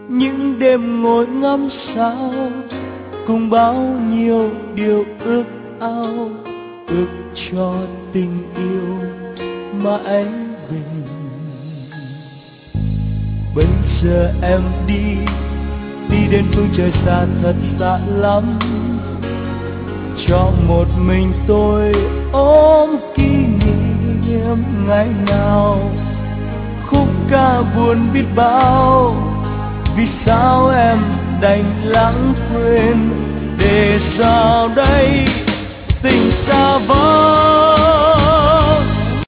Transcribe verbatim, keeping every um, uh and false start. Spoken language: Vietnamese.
những đêm ngồi ngắm sao, cùng bao nhiêu điều ước ao, ước cho tình yêu mãi bền. Bây giờ em đi, đi đến phương trời xa thật xa lắm, cho một mình tôi ôm kỷ niệm ngày nào. Khúc ca buồn biết bao, vì sao em đành lãng quên, để sao đây tình xa vời.